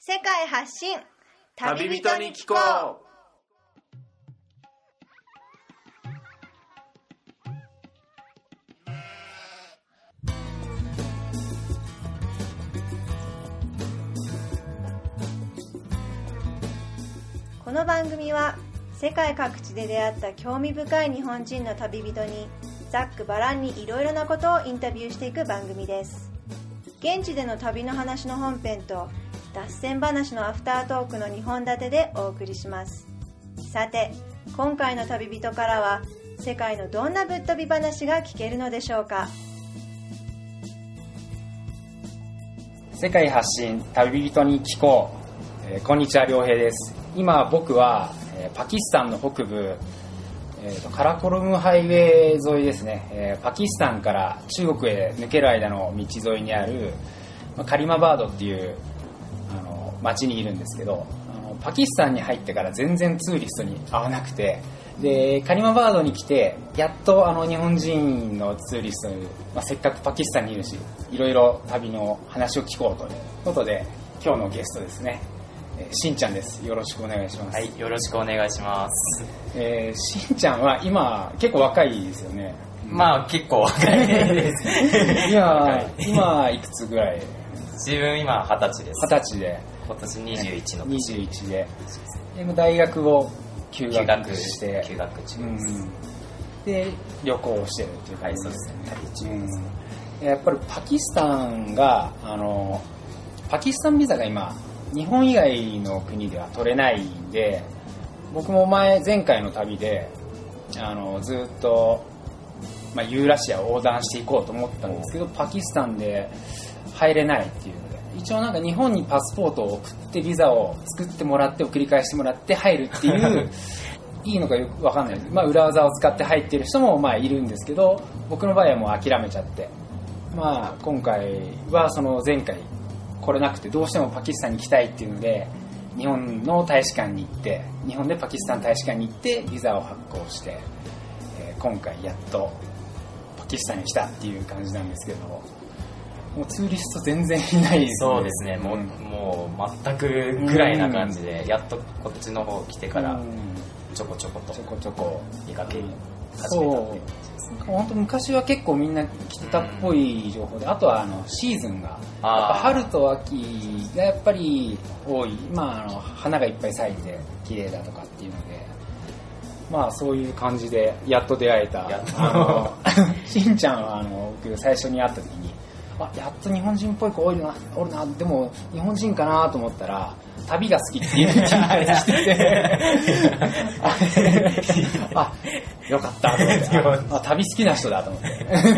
世界発信旅人に聞こう。 この番組は世界各地で出会った興味深い日本人の旅人にざっくばらんにいろいろなことをインタビューしていく番組です。現地での旅の話の本編と脱線話のアフタートークの2本立てでお送りします。さて、今回の旅人からは世界のどんなぶっ飛び話が聞けるのでしょうか。 世界発信旅人に聞こう。こんにちは、良平です。今僕はパキスタンの北部、カラコルムハイウェイ沿いですね。パキスタンから中国へ抜ける間の道沿いにあるカリマバードっていう町にいるんですけど、パキスタンに入ってから全然ツーリストに会わなくて、でカリマバードに来てやっと日本人のツーリストに、せっかくパキスタンにいるしいろいろ旅の話を聞こうということで、今日のゲストですね、しんちゃんです。よろしくお願いします。 はい、よろしくお願いします。 しんちゃんは今結構若いですよね。 まあ結構若いです今いくつぐらい？ 自分今20歳です。 20歳で今年21の年。21で大学を休学して休学中です、 で旅行をしてるっていう感じですね。 旅中です、 やっぱりパキスタンがパキスタンビザが今日本以外の国では取れないんで、僕も前回の旅でずっと、ユーラシアを横断していこうと思ったんですけど、パキスタンで入れないっていうので、一応なんか日本にパスポートを送ってビザを作ってもらって送り返してもらって入るっていういいのかよく分かんないです。裏技を使って入ってる人もいるんですけど、僕の場合はもう諦めちゃって、今回はその前回来れなくてどうしてもパキスタンに行きたいっていうので、日本の大使館に行って、日本でパキスタン大使館に行ってビザを発行して、今回やっとパキスタンに来たっていう感じなんですけど、もうツーリスト全然いないですね。 そうですね、もう全くぐらいな感じで、やっとこっちの方来てからちょこちょこと見かけ始めたっていう感じですね。 本当昔は結構みんな来てたっぽい情報で、あとはシーズンがやっぱ春と秋がやっぱり多い。花がいっぱい咲いて綺麗だとかっていうので、そういう感じでやっと出会えたしんちゃんは僕最初に会った時に、やっと日本人っぽい子おるな、でも日本人かなと思ったら旅が好きっていう人が来ててよかったと思って、旅好きな人だと思って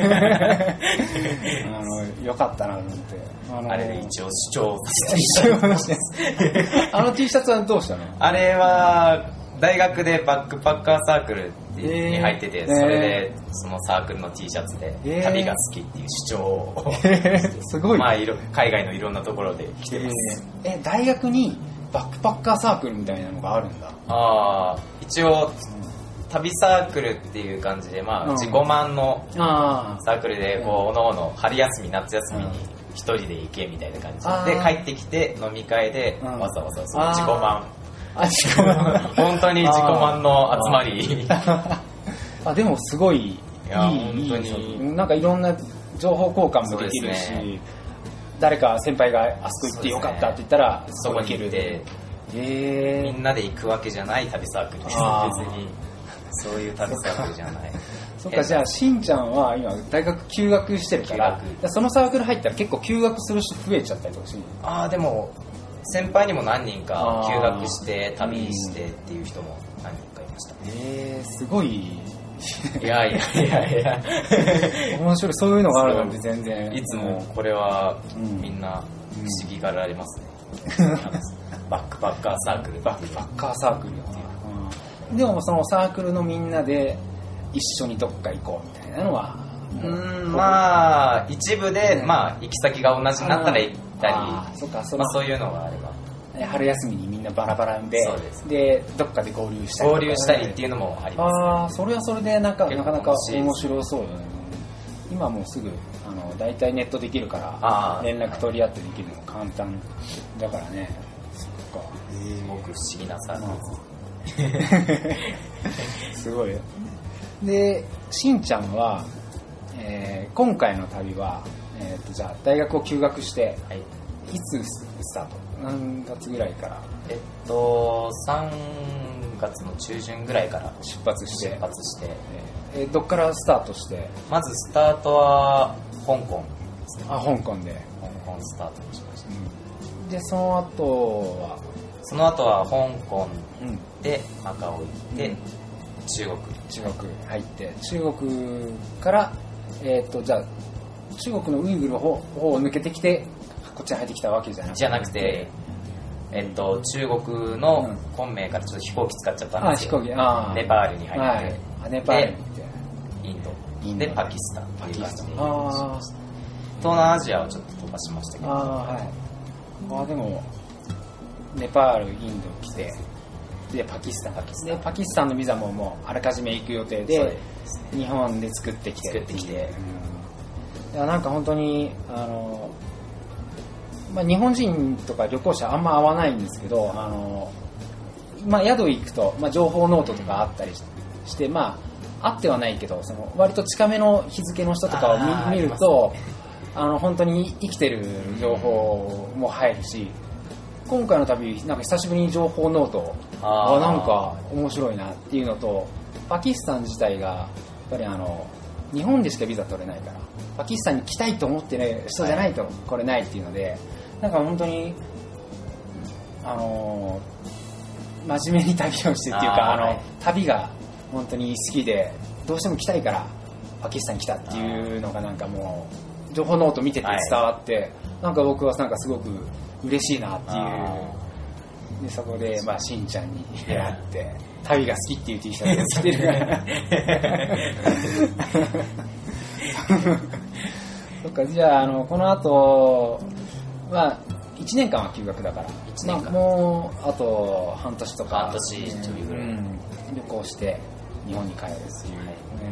よかったなと思って、 あれで一応主張させて T シャツはどうしたの？ あれは大学でバックパッカーサークルに入ってて、それでそのサークルの T シャツで旅が好きっていう主張をすごい、 海外のいろんなところで着てます。 大学にバックパッカーサークルみたいなのがあるんだ。 一応旅サークルっていう感じで、自己満のサークルでおのおの春休み夏休みに一人で行けみたいな感じで、帰ってきて飲み会でわざわざその自己満本当に自己満の集まりでもすごいいい、 本当になんかいろんな情報交換もできるし、誰か先輩があそこ行ってよかったって言ったらそこに行って、みんなで行くわけじゃない旅サークルです。別にそういう旅サークルじゃないそっか、じゃあしんちゃんは今大学休学してるから、そのサークル入ったら結構休学する人増えちゃったりとかしない？でも先輩にも何人か休学して旅してっていう人も何人かいました。 すごい。 いや面白い。そういうのがあるなんて全然。 いつもこれはみんな不思議がられますね。バックパッカーサークル。 バックパッカーサークルっていう。でもそのサークルのみんなで一緒にどっか行こうみたいなのは。 一部で行き先が同じになったら行ったり、そういうのがあれば。 春休みにみんなバラバラでどっかで合流したりっていうのもあります。 それはそれでなかなか面白そうよね。今もうすぐだいたいネットできるから連絡取り合ってできるの簡単だからね。 そっか。 すごく不思議なサークルです。 すごいよ。で、しんちゃんは、今回の旅は、じゃあ大学を休学して、 はい、 いつスタート？何月ぐらいから？ 3月の中旬ぐらいから出発して、どっからスタートして？ まずスタートは香港ですね。 あ、香港で。 香港スタートしました。 で、その後は香港でマカオ行って、中国入って、中国から、じゃあ中国のウイグルの方を抜けてきてこっちに入ってきたわけじゃなくて、 中国の昆明からちょっと飛行機使っちゃったんですよ。ネパールに入って、 ネパールに行ってインドでパキスタンという感じで東南アジアをちょっと飛ばしましたけど、 でもネパール、インド来て、でパキスタンでパキスタンのビザももうあらかじめ行く予定で日本で作ってきて、いやなんか本当に日本人とか旅行者あんま合わないんですけど、宿行くと、情報ノートとかあったりして、あってはないけど、その割と近めの日付の人とかを見ると、本当に生きてる情報も入るし、今回の旅なんか久しぶりに情報ノートなんか面白いなっていうのと、パキスタン自体がやっぱり日本でしかビザ取れないから、パキスタンに来たいと思ってる人じゃないとこれないっていうので、なんか本当に真面目に旅をしてっていうか、旅が本当に好きでどうしても来たいからパキスタンに来たっていうのがなんかもう情報ノート見てて伝わって、なんか僕はなんかすごく嬉しいなっていう。でそこでしんちゃんに出会って旅が好きっていう T シャツを着てるからそっか。じゃあこの後は1年間は休学だから、もうあと半年とか半年ちょいぐらい、 旅行して日本に帰るっていう、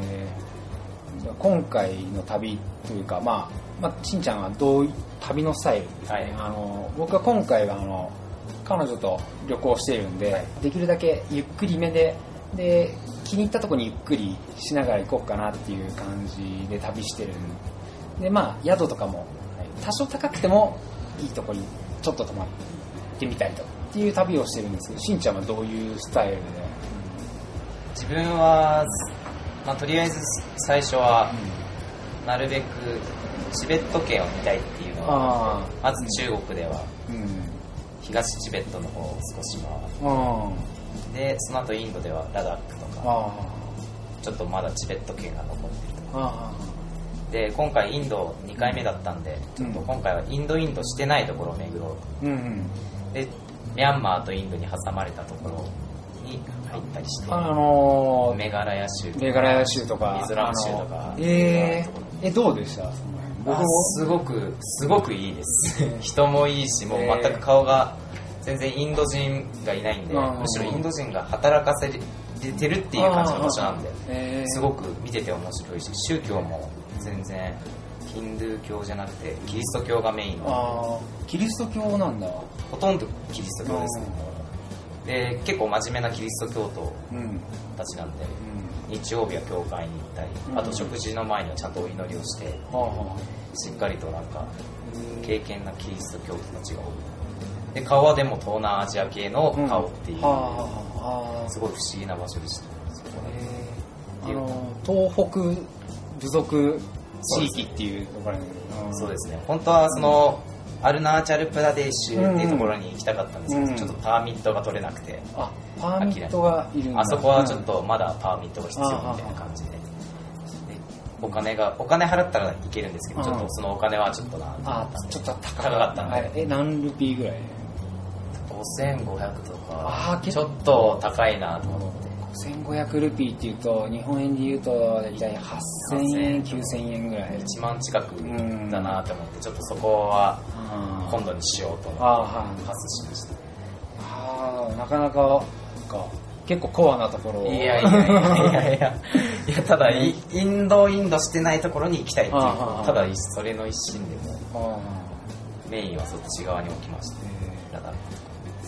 今回の旅というか、しんちゃんはどういう旅のスタイルですね。僕は今回は彼女と旅行しているんで、できるだけゆっくりめで気に入ったところにゆっくりしながら行こうかなっていう感じで旅してるんで、宿とかも多少高くてもいいところにちょっと泊まってみたりとっていう旅をしてるんですけど、しんちゃんはどういうスタイルで？ 自分は、とりあえず最初はなるべくチベット圏を見たいっていうのは、まず中国では東チベットの方を少し回って、でその後インドではラダックとか、ちょっとまだチベット圏が残ってるとかで、今回インド2回目だったんで、ちょっと今回はインドしてないところを巡ろうと、でミャンマーとインドに挟まれたところに入ったりして、メガラヤ州とかミゾラム州とか、 どうでした？ すごくいいです人もいいし、もう全く顔が全然インド人がいないんで、むしろインド人が働かせてるっていう感じの場所なんで、すごく見てて面白いし、宗教も全然ヒンドゥー教じゃなくてキリスト教がメインの。 キリスト教なんだ。 ほとんどキリスト教ですけど、で結構真面目なキリスト教徒たちなんで、日曜日は教会に行ったり、あと食事の前にはちゃんとお祈りをして、しっかりとなんか敬虔なキリスト教徒たちが多い。で顔はでも東南アジア系の顔っていう、すごい不思議な場所でした。 東北部族地域っていうところに、 そうですね。本当はそのアルナーチャルプラデーシュっていうところに行きたかったんですけど、ちょっとパーミットが取れなくて、 パーミットがいるんだ。 あそこはちょっとまだパーミットが必要みたいな感じで、お金払ったら行けるんですけど、ちょっとそのお金はちょっとちょっと高かったんで、 何ルピーぐらい ？5500とか、ちょっと高いなと思って。 1500ルピーっていうと日本円でいうと大体8000円9000円ぐらい、 1万近くだなと思って、ちょっとそこは今度にしようと思ってパスしました。 なかなか結構コアなところ。 いやただインドしてないところに行きたいっていう、ただそれの一心でもメインはそっち側に置きまして、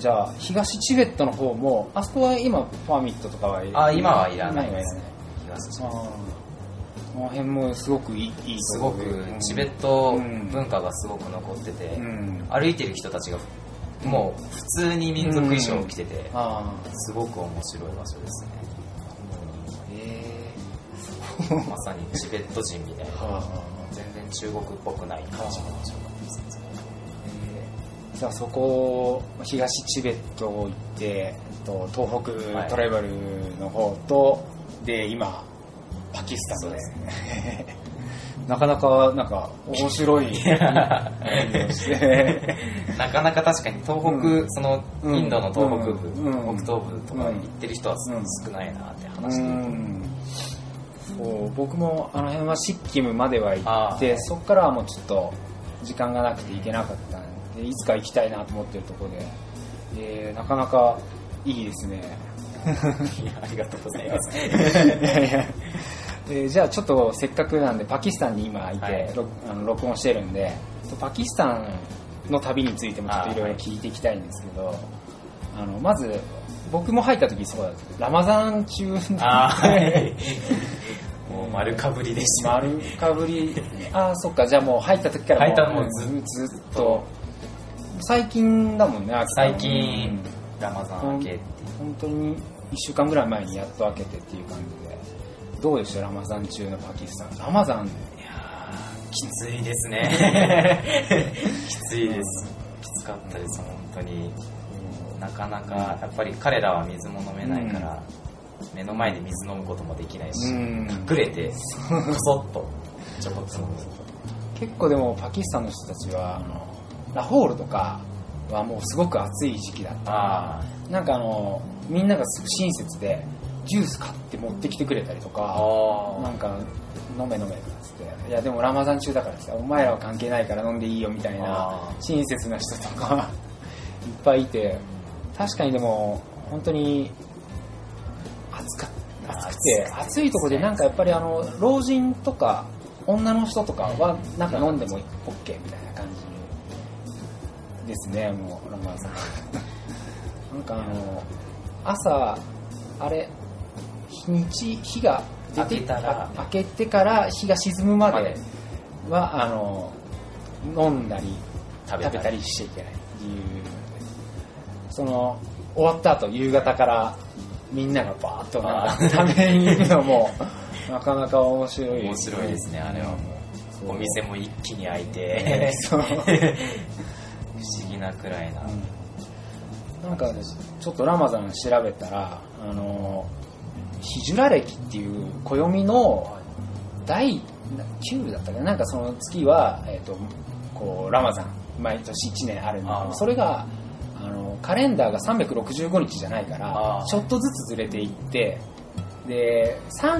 じゃあ東チベットの方もあそこは今パーミットとかは今はいらないですね。東チベットこの辺もすごくいいすごくチベット文化がすごく残ってて、歩いてる人たちがもう普通に民族衣装を着てて、すごく面白い場所ですね。まさにチベット人みたいな、全然中国っぽくない感じの場所ですね。 じゃあそこ東チベット行って東北トライバルの方と、で今パキスタンですね。なかなかなんか面白いなかなか確かに東北、そのインドの東北部、北東部とか行ってる人は少ないなって話していて、 そう僕もあの辺はシッキムまでは行って、そこからはもうちょっと時間がなくて行けなかったんで、いつか行きたいなと思ってるところで、なかなかいいですね。 いやありがとうございます。 じゃあちょっとせっかくなんでパキスタンに今いて、録音してるんで、パキスタンの旅についてもちょっといろいろ聞いていきたいんですけど、まず僕も入った時そうだったけどラマザン中でもう丸かぶりでした。 丸かぶりそっか、じゃあもう入った時からもうずっと最近だもんね。 最近ラマザン明けって本当に1週間ぐらい前にやっと明けてっていう感じで、どうでしたラマザン中のパキスタン。ラマザン、いやきついですね。きついです。きつかったです本当に。なかなかやっぱり彼らは水も飲めないから、目の前で水飲むこともできないし、隠れてこそっとちょこっと飲む。 結構でもパキスタンの人たちはラホールとかはもうすごく暑い時期だったから、なんかみんながすごく親切でジュース買って持ってきてくれたりとか、なんか飲めとかつって、いやでもラマザン中だからさ、お前らは関係ないから飲んでいいよみたいな親切な人とかいっぱいいて、確かにでも本当に暑くて、暑いところでなんかやっぱり老人とか女の人とかはなんか飲んでも OK みたいな感じですね。もうラマザンなんか朝あれ日が出て明けてから日が沈むまでは飲んだり食べたりしちゃいけないっていう、その終わった後夕方からみんながバーッと食べに行くのもなかなか面白いですね。あれはもうお店も一気に開いて不思議なくらいな、 なんかちょっとラマザン調べたらヒジュラ歴っていう暦の第9だったかな、なんかその月は、こうラマザン毎年1年あるんだけど、それがカレンダーが365日じゃないからちょっとずつずれていって、で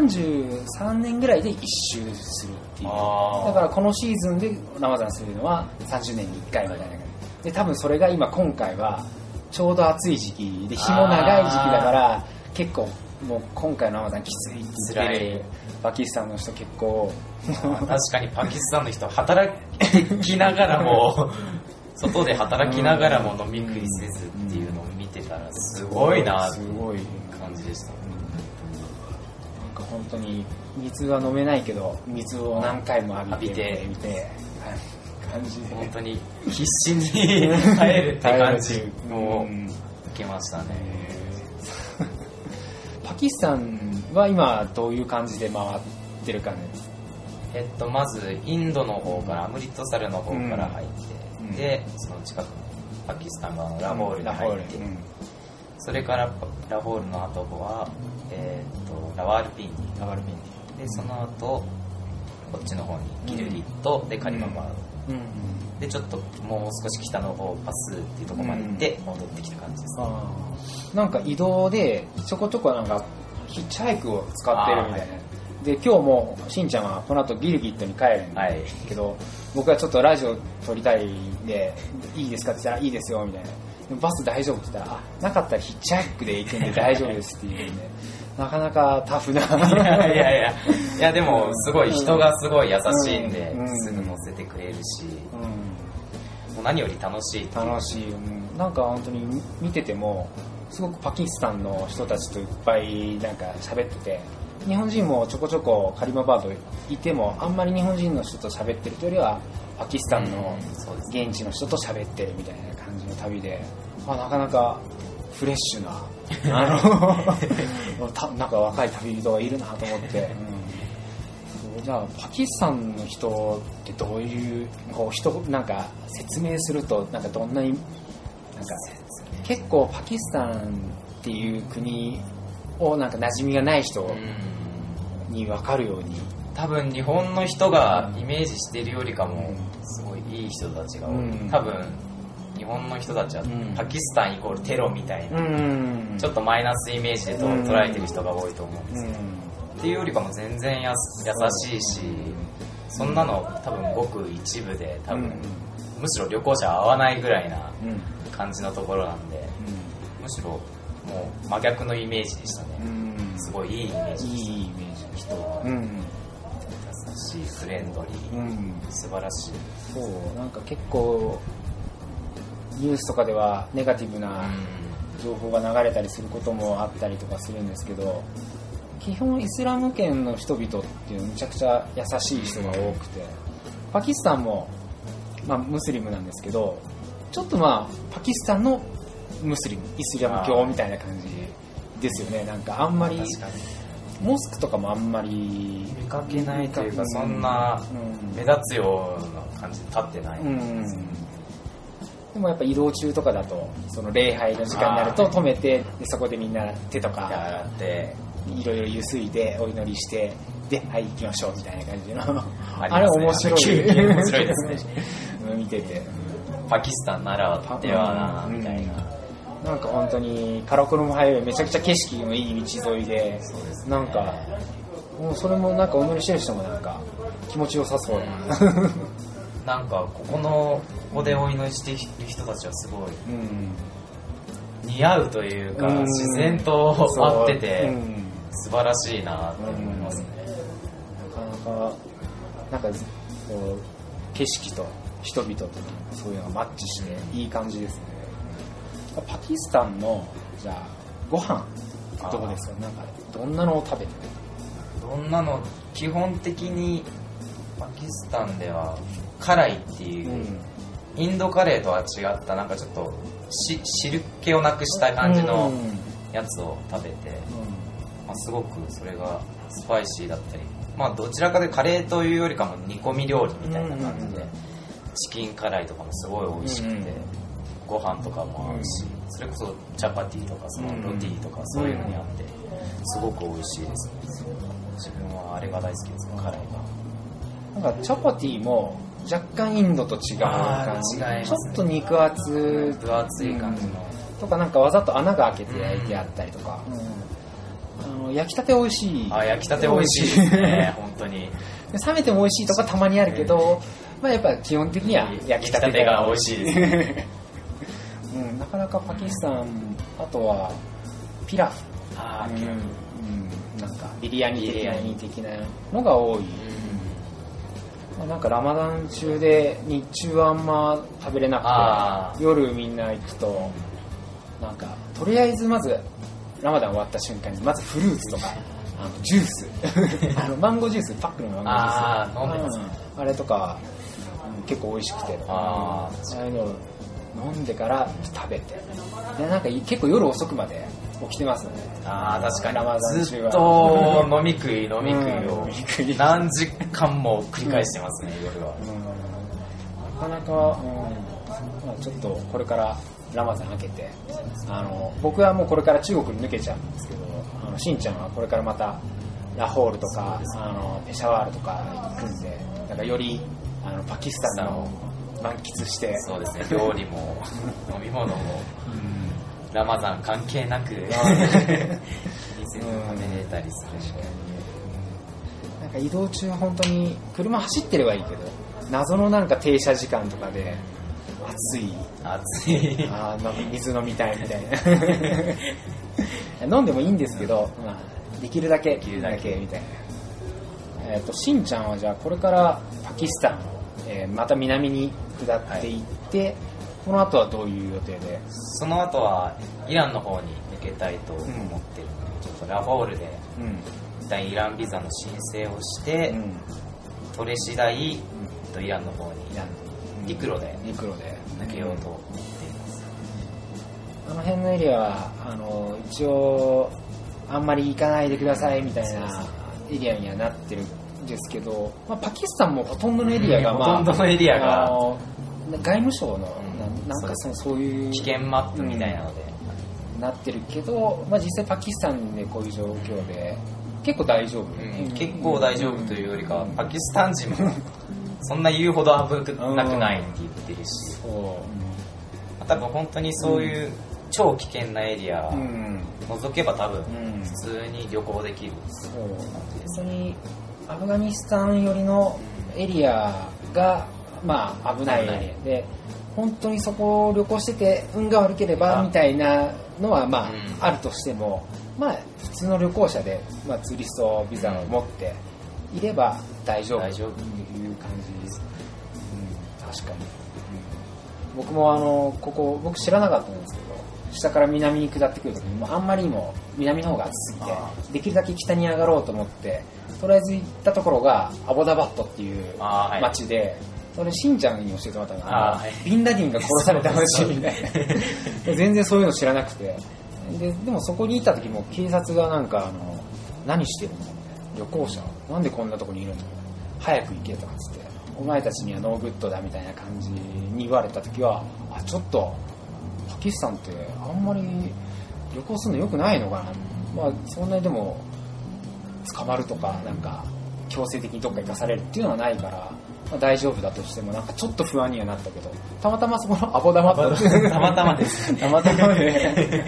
33年ぐらいで1周するっていう、だからこのシーズンでラマザンするのは30年に1回みたいな感じで、多分それが今回はちょうど暑い時期で日も長い時期だから結構もう今回のラマザンきついって言ってるパキスタンの人結構確かにパキスタンの人働きながらも外で働きながらも飲み食いせずっていうのを見てたらすごいなっていう感じでした。 なんか本当に水は飲めないけど水を何回も浴びてみて感じで、 本当に必死に耐えるって感じを受けましたね。 パキスタンは今どういう感じで回ってるかね。 まずインドの方からアムリットサルの方から入って、でその近くのパキスタン側のラホールに入って、それからラホールの後は、ラワールピンディで、その後こっちの方にギルリットでカリマバード、でちょっともう少し北の方パスっていうところまで行って戻ってきた感じですね。 なんか移動でちょこちょこなんかヒッチハイクを使ってるみたいな、で今日もしんちゃんはこの後ギルギットに帰るんだけど、僕はちょっとラジオ撮りたいんでいいですかって言ったらいいですよみたいな、バス大丈夫って言ったらなかったらヒッチハイクで行くんで大丈夫ですって言うんでなかなかタフな。 いやでもすごい人がすごい優しいんで、すぐ乗せてくれるし、もう何より楽しいっていう。 なんか本当に見ててもすごくパキスタンの人たちといっぱいなんか喋ってて、日本人もちょこちょこカリマバードいてもあんまり日本人の人と喋ってるというよりはパキスタンの現地の人と喋ってるみたいな感じの旅で、なかなかフレッシュななんか若い旅人がいるなと思って、じゃあパキスタンの人ってどういう人なんか説明するとなんかどんなになんか結構パキスタンっていう国をなんか馴染みがない人に分かるように、 多分日本の人がイメージしているよりかもすごいいい人たちが多い、多分日本の人たちはパキスタンイコールテロみたいな、ちょっとマイナスイメージで捉えてる人が多いと思うんですけど、っていうよりかも全然優しいし、そんなの多分ごく一部で多分、むしろ旅行者合わないぐらいな感じのところなんで、むしろもう真逆のイメージでしたね。すごいいいイメージでした。いいイメージの人は、優しい、フレンドリー、素晴らしい。 そうなんか結構ニュースとかではネガティブな情報が流れたりすることもあったりとかするんですけど、基本イスラム圏の人々っていうのはめちゃくちゃ優しい人が多くて、パキスタンも、ムスリムなんですけど、ちょっとパキスタンのムスリム、イスラム教みたいな感じですよね。なんかあんまりモスクとかもあんまり見かけないというか、そんな目立つような感じで立ってない、 でもやっぱ移動中とかだとその礼拝の時間になると止めて、でそこでみんな手とかやっていろいろゆすいでお祈りしてではい行きましょうみたいな感じのあれ面白い面白いですね見てて、 パキスタンならではなみたいな、 なんか本当にカラコルムハイウェイめちゃくちゃ景色のいい道沿いで、なんかもうそれもなんかお祈りしてる人もなんか気持ちよさそうな、 なんかここでお祈りしている人たちはすごい、似合うというか、自然と合ってて、素晴らしいなと思いますね。 なかなかなんかこう景色と人々とそういうのがマッチしていい感じですね。パキスタンのじゃあご飯どうですか？なんかどんなのを食べてる？ どんなの、基本的にパキスタンでは辛いっていう、インドカレーとは違ったなんかちょっと汁気をなくした感じのやつを食べて、すごくそれがスパイシーだったり、どちらかでカレーというよりかも煮込み料理みたいな感じで、チキン辛いとかもすごい美味しくて、ご飯とかも合うし、それこそチャパティとかそのロティとかそういうのにあってすごく美味しいですね。自分はあれが大好きです、辛いが。 なんかチャパティも若干インドと違う感じ、ちょっと肉厚い感じの、 とかなんかわざと穴が開けて焼いてあったりとか、焼きたて美味しい。 焼きたて美味しいですね本当に。 冷めても美味しいとかたまにあるけど、やっぱ基本的には焼きたてが美味しいですねなかなかパキスタン、あとはピラフ、なんかビリヤニ的なのが多い。なんかラマダン中で日中はあんま食べれなくて、夜みんな行くとなんかとりあえずまずラマダン終わった瞬間にまずフルーツとかジュースマンゴージュース、パックのマンゴージュース、 飲んでますね。 あれとか、結構美味しくて、ああいうの飲んでから食べて、でなんか結構夜遅くまで起きてますね。 確かにラマダン中はずっと飲み食いを何時間も繰り返してますね、夜は。 なかなか、ちょっとこれからラマダン明けて、僕はもうこれから中国に抜けちゃうんですけど、しんちゃんはこれからまたラホールとかペシャワールとか行くんで、なんかよりパキスタンの満喫して、 そうですね、料理も飲み物も、ラマダン関係なく店で食べれたりするし、 なんか移動中本当に車走ってればいいけど、謎のなんか停車時間とかで暑い水飲みたいみたいな飲んでもいいんですけど、できるだけみたいな。しんちゃんはじゃあこれからパキスタン、また南に下っていって、 この後はどういう予定で？ その後はイランの方に抜けたいと思ってるので、ちょっとラホールで一旦イランビザの申請をして、取れ次第、イランの方に陸路で抜けようと思っています。 あの辺のエリアは一応あんまり行かないでくださいみたいなエリアにはなってるんですけど、パキスタンもほとんどのエリアが、 ほとんどのエリアが外務省のなんかそういう危険マップみたいなので、 なってるけど、実際パキスタンでこういう状況で結構大丈夫、 結構大丈夫というよりか、パキスタン人もそんな言うほど危なくないって言ってるし、多分本当にそういう超危険なエリア除けば多分普通に旅行できる。 本当にアフガニスタン寄りのエリアが危ないエリアで、本当にそこを旅行してて運が悪ければみたいなのはあるとしても、普通の旅行者でツーリストビザを持っていれば大丈夫っていう感じです。確かに。僕も僕知らなかったんですけど、下から南に下ってくるときにあんまりにも南の方が暑すぎて、できるだけ北に上がろうと思って、とりあえず行ったところがアボダバットっていう町で、それしんちゃんに教えてもらったのが、ビンラディンが殺された話みたいな全然そういうの知らなくて、でもそこに行った時も警察が何してるの、旅行者なんでこんなとこにいるの、早く行けとかつって、お前たちにはノーグッドだみたいな感じに言われた時は、ちょっとパキスタンってあんまり旅行するの良くないのかな、そんなにでも捕まるとか強制的にどっか行かされるっていうのはないから、大丈夫だとしてもちょっと不安にはなったけど、たまたまそこのアボダマットたまたまですたまたまで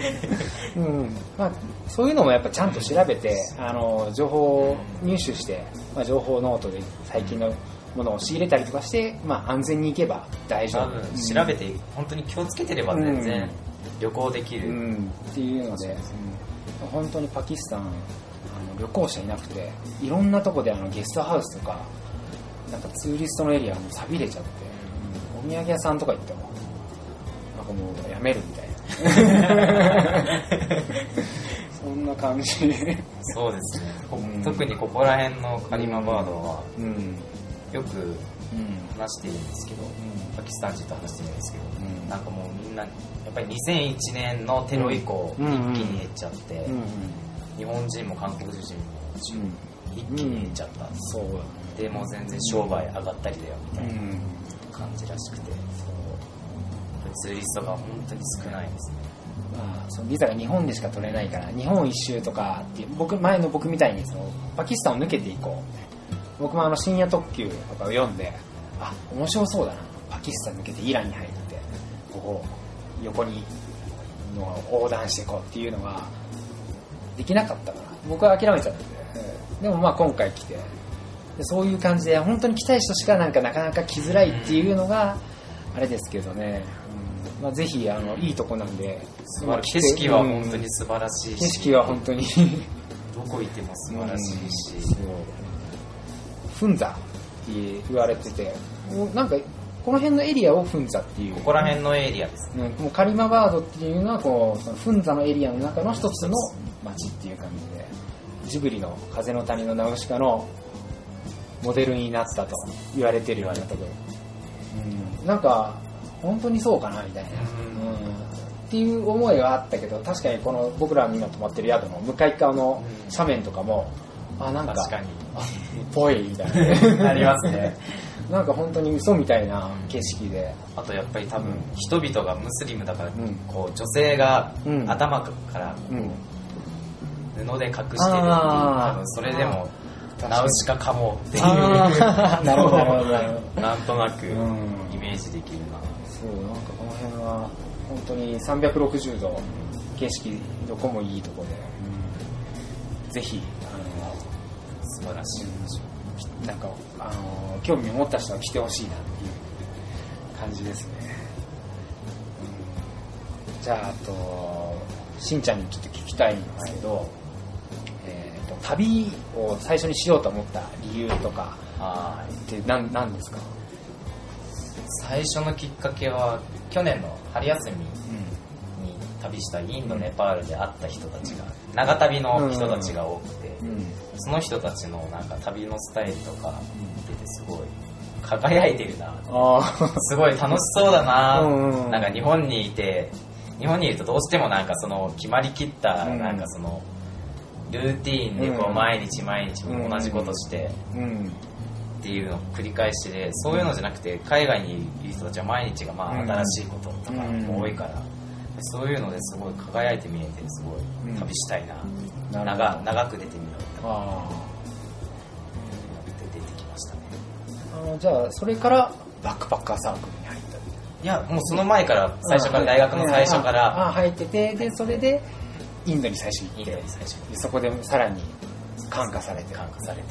そういうのもやっぱちゃんと調べて情報を入手して、情報ノートで最近のものを仕入れたりとかして、安全に行けば大丈夫。 調べて本当に気をつけてれば全然旅行できる、 っていうので、本当にパキスタン旅行者いなくて、いろんなとこでゲストハウスとかツーリストのエリアも寂れちゃって、お土産屋さんとか行ってももうやめるみたいなそんな感じそうですね、特にここら辺のカリマバードは、よく話しているんですけど、パキスタン人と話しているんですけど、もうみんなやっぱり2001年のテロ以降、一気に減っちゃって、日本人も韓国人も一気に減っちゃった、でもう全然商売上がったりだよみたいな感じらしくて、ツーリストが本当に少ないですね。 そのビザが日本でしか取れないから、日本一周とかっていう、前の僕みたいにパキスタンを抜けていこう、僕も深夜特急とかを読んで、面白そうだな、パキスタン抜けてイランに入ってここ横に横断していこうっていうのができなかったから、僕は諦めちゃって、でも今回来て、そういう感じで本当に来たい人しかなかなか来づらいっていうのがあれですけどね、ぜひいいとこなんで、 景色は本当に素晴らしいし、 景色は本当にどこいても素晴らしいし、 フンザって言われてて、この辺のエリアをフンザっていう、 ここら辺のエリアですね、 もうカリマバードっていうのはそのフンザのエリアの中の一つの街っていう感じで、ジブリの風の谷のナウシカのモデルになったと言われてるようなところ、本当にそうかなみたいな、っていう思いはあったけど、確かにこの僕ら今泊まってる宿の向かい側の斜面とかも、確かにぽいみたいなありますね本当に嘘みたいな景色で、 あとやっぱり多分人々がムスリムだから、女性が頭から布で隠してるっていう、多分それでもナウシカかもっていうなるほどなんとなくイメージできるな。 この辺は本当に360度景色どこもいいとこで、ぜひ素晴らしい、 興味を持った人は来てほしいなっていう感じですね。じゃあしんちゃんにちょっと聞きたいんですけど、旅を最初にしようと思った理由とかって何ですか？ 最初のきっかけは去年の春休みに旅したインド、ネパールで会った人たちが、長旅の人たちが多くて、その人たちのなんか旅のスタイルとか見ててすごい輝いてるな、すごい楽しそうだな、なんか日本にいるとどうしてもなんかその決まりきったなんかそのルーティーンでこう毎日毎日同じことしてっていうのを繰り返しで、そういうのじゃなくて海外にいる人たちは毎日がまあ新しいこととかも多いから、そういうのですごい輝いて見えてすごい旅したいな、長く出てみようと出てきましたね。 じゃあそれからバックパッカーサークルに入った？ いやもうその前から最初から大学の最初から入ってて、でそれでインドに最初行って、そこでさらに感化されて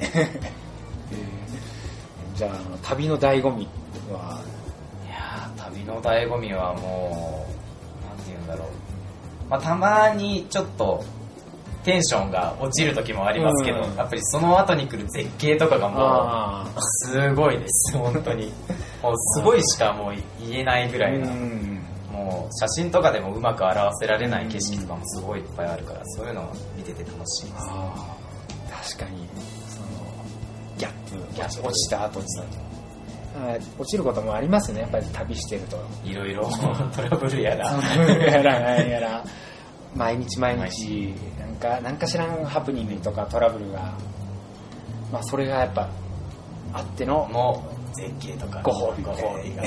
じゃあ旅の醍醐味は？ いや旅の醍醐味はもうなんて言うんだろう、まあ、たまにちょっとテンションが落ちる時もありますけど、やっぱりその後に来る絶景とかがもうすごいです本当にもうすごいしかもう言えないぐらいな、もう写真とかでもうまく表せられない景色とかもすごいいっぱいあるから、そういうのを見てて楽しいです。 確かにそのギャップ落ちた後に落ちることもありますね、やっぱり旅してるといろいろトラブルやらやら毎日なんかしらんハプニングとかトラブルが、まあそれがやっぱあっての絶景とかご褒美が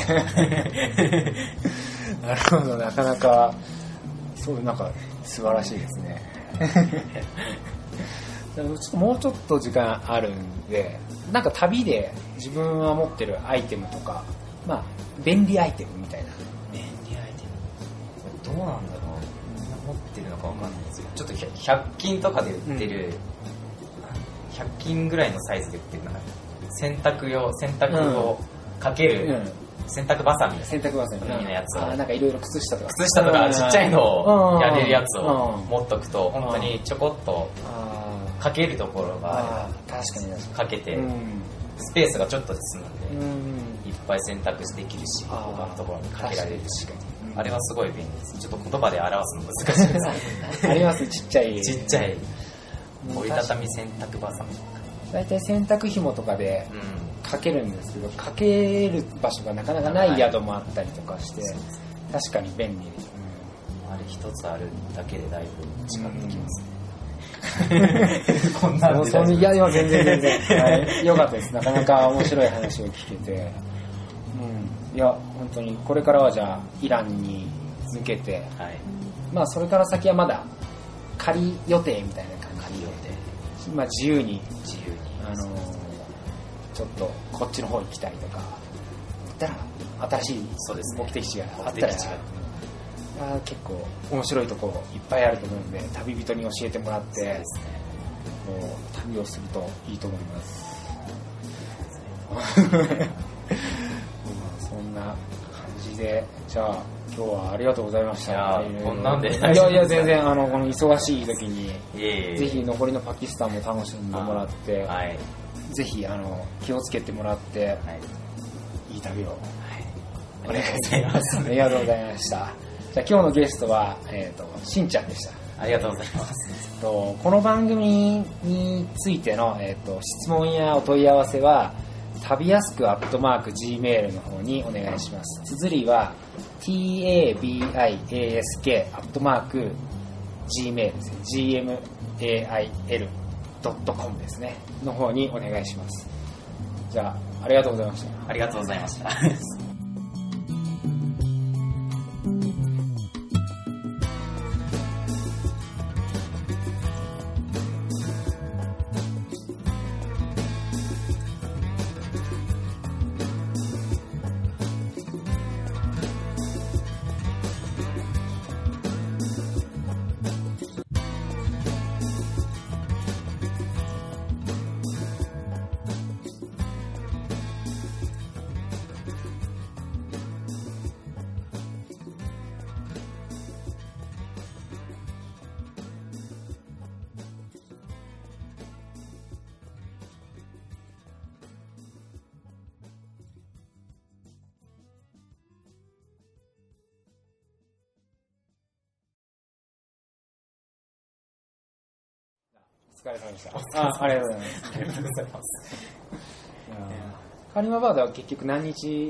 なるほど、なかなかそうなんか素晴らしいですねもうちょっと時間あるんで、なんか旅で自分は持ってるアイテムとか、まあ便利アイテムみたいな。 便利アイテムどうなんだろう、持ってるのかわかんないですけど、ちょっと100均とかで売ってる、100均ぐらいのサイズで売ってる洗濯をかける、洗濯バサミのやつを、 なんかいろいろ靴下とかちっちゃいのをやれるやつを持っとくと、本当にちょこっとかけるところが確かにかけて、スペースがちょっとで済むんで、いっぱい洗濯できるし、他のところにかけられるし、あれはすごい便利です。ちょっと言葉で表すの難しいですありますちっちゃい折りたたみ洗濯バサミ。 大体洗濯紐とかでかけるんですけど、かける場所がなかなかない宿もあったりとかして、確かに便利、 あれ一つあるだけでだいぶ違ってきますねこんなんでいや全然、よかったです。なかなか面白い話を聞けて、いや本当にこれからはじゃあイランに向けて、まあそれから先はまだ仮予定みたいな感じで、まあ自由にちょっとこっちの方行きたいとか言ったら、新しい目的地があったら結構面白いところいっぱいあると思うので、旅人に教えてもらって、もう旅をするといいと思いますそんな感じで、じゃあ今日はありがとうございました。 こんなんでいや全然この忙しい時にぜひ残りのパキスタンも楽しんでもらって、ぜひ気をつけてもらって、いい旅を、 ありがとうございます。 ありがとうございました。じゃあ今日のゲストは、しんちゃんでした。 ありがとうございます。 この番組についての、質問やお問い合わせは旅やすく@gmail の方にお願いします。綴りは tabiask @gmail ですね。gmail.com ですねの方にお願いします。じゃあありがとうございました。 ありがとうございました疲れ様でした。ありがとうございます。 ありがとうございます。 カリマバードは結局何日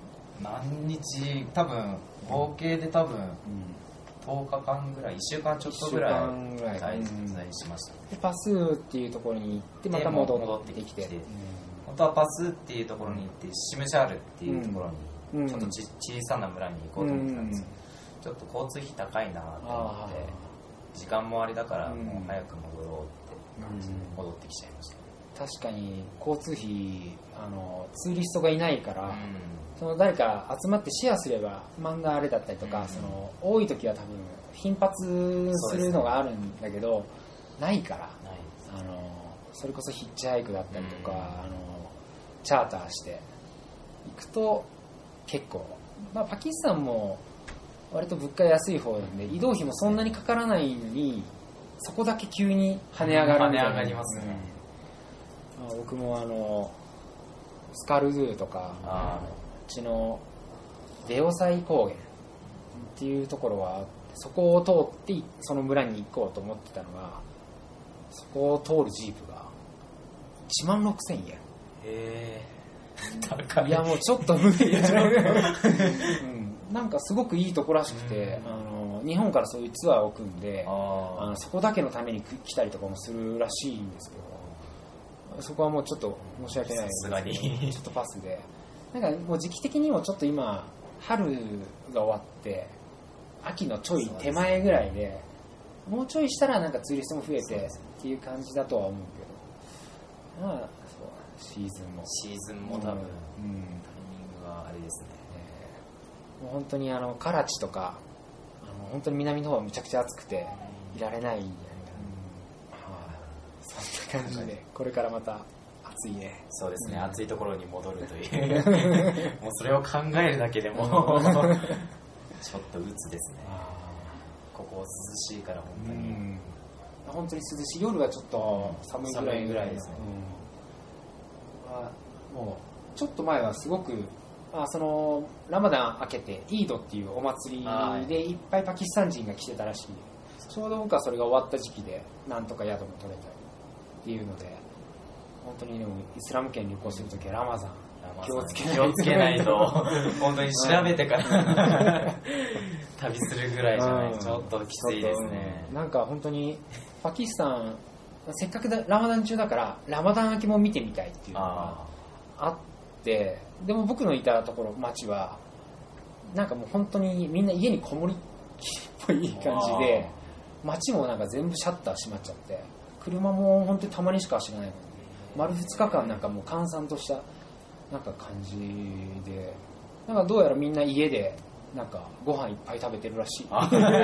多分合計で多分10日間ぐらい、1週間ちょっとぐらい滞在しました。 でパスーっていうところに行ってまた戻ってきて、 本当はパスーっていうところに行ってシムシャールっていうところにちょっと小さな村に行こうと思ってたんですけど、ちょっと交通費高いなと思って時間もあれだからもう早く戻ろうって感じで戻ってきちゃいました。 確かに交通費ツーリストがいないから、その誰か集まってシェアすれば漫画あれだったりとか、その多い時は多分頻発するのがあるんだけど、ないからそれこそヒッチハイクだったりとか、チャーターして行くと結構、パキスタンも割と物価安い方なんで移動費もそんなにかからないのに、そこだけ急に跳ね上がるみたいな。 跳ね上がりますね。 僕もスカルドゥとかうちのデオサイ高原っていうところはあって、そこを通ってその村に行こうと思ってたのが、そこを通るジープが16,000円。高い。いやもうちょっと無理やなんかすごくいいとこらしくて、日本からそういうツアーを組んでそこだけのために来たりとかもするらしいんですけど、そこはもうちょっと申し訳ないですけど、ちょっとパスで、なんかもう時期的にもちょっと今春が終わって秋のちょい手前ぐらいで、もうちょいしたらなんかツーリストも増えてっていう感じだとは思うけど、そうシーズンも多分、タイミングはあれですね。もう本当にカラチとか本当に南の方はむちゃくちゃ暑くていられない。そんな感じでこれからまた暑いね。 そうですね、暑いところに戻るというもうそれを考えるだけでもちょっと鬱ですね。ここ涼しいから本当に涼しい。夜はちょっと寒いぐらいですね。もうちょっと前はすごくそのラマダン明けてイードっていうお祭りでいっぱいパキスタン人が来てたらしい。ちょうど僕はそれが終わった時期でなんとか宿も取れたりっていうので、本当にでもイスラム圏旅行するときはラマザン気をつけないと本当に調べてから旅するぐらいじゃないとちょっときついですね。 なんか本当にパキスタンせっかくラマダン中だからラマダン明けも見てみたいっていうのがあって、でも僕のいたところ町はなんかもう本当にみんな家にこもりっぽい感じで、街もなんか全部シャッター閉まっちゃって、車も本当にたまにしか走らないのに丸2日間なんかもう閑散としたなんか感じで、なんかどうやらみんな家でなんかご飯いっぱい食べてるらしい。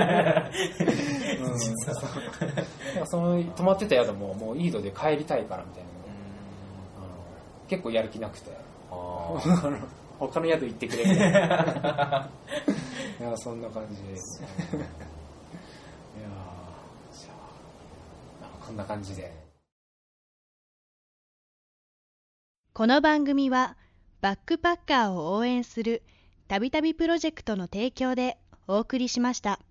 その泊まってた宿ももうイードで帰りたいからみたいな、結構やる気なくて他の宿行ってくれみたいな。いやそんな感じです。いやじゃあこんな感じで。 この番組はバックパッカーを応援するたびたびプロジェクトの提供でお送りしました。